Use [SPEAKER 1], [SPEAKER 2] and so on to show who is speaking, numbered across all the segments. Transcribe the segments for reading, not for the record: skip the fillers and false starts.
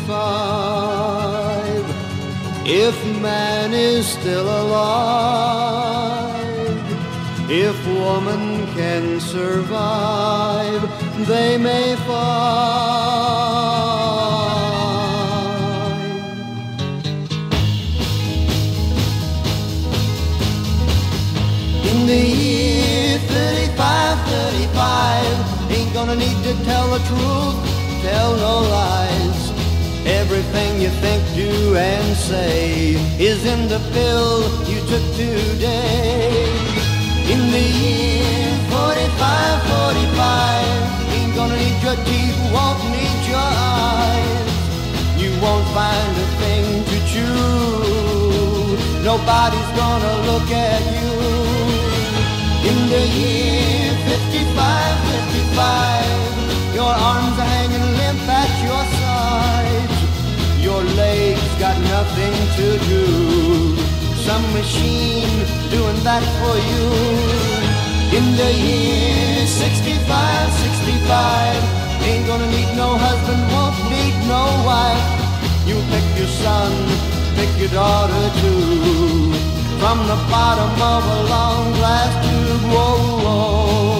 [SPEAKER 1] 65. If man is still alive, if woman can survive, they may find. In the year 35, ain't gonna need to tell the truth, tell no lies. Everything you think, do, and say is in the pill you took today. In the year 45, ain't gonna need your teeth, won't need your eyes. You won't find a thing to chew, nobody's gonna look at you. In the year 55, your arms are hanging limp at your sides. Your legs got nothing to do, some machine doing that for you. In the year 65, ain't gonna need no husband, won't need no wife. You pick your son, pick your daughter too, from the bottom of a long glass tube. Whoa, whoa.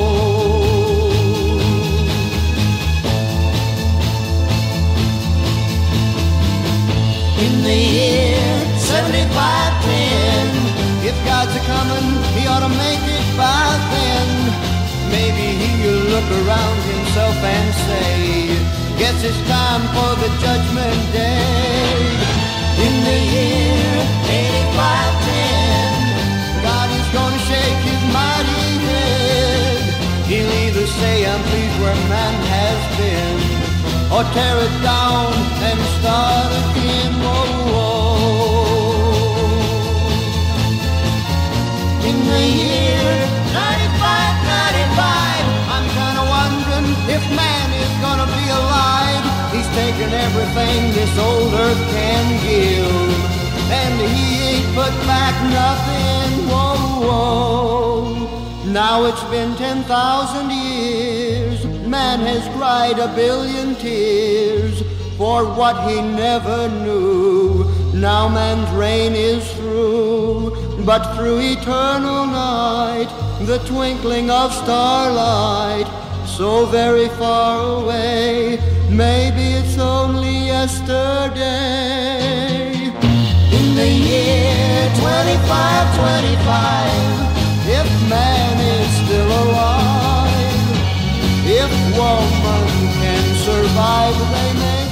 [SPEAKER 1] In the year 75, if God's a-comin', he ought to make it by then. Maybe he'll look around himself and say, guess it's time for the judgment day. In the year 85, God is gonna shake his mighty head. He'll either say, I'm pleased where man has been, or tear it down and start again. Whoa, whoa. In the year 95, I'm kinda wondering if man is gonna be alive. He's taken everything this old earth can give, and he ain't put back nothing. Whoa, whoa. Now it's been 10,000 years, man has cried a billion tears for what he never knew. Now man's reign is through, but through eternal night, the twinkling of starlight, so very far away, maybe it's only yesterday. In the year 25, if man is still alive, if woman can survive, they may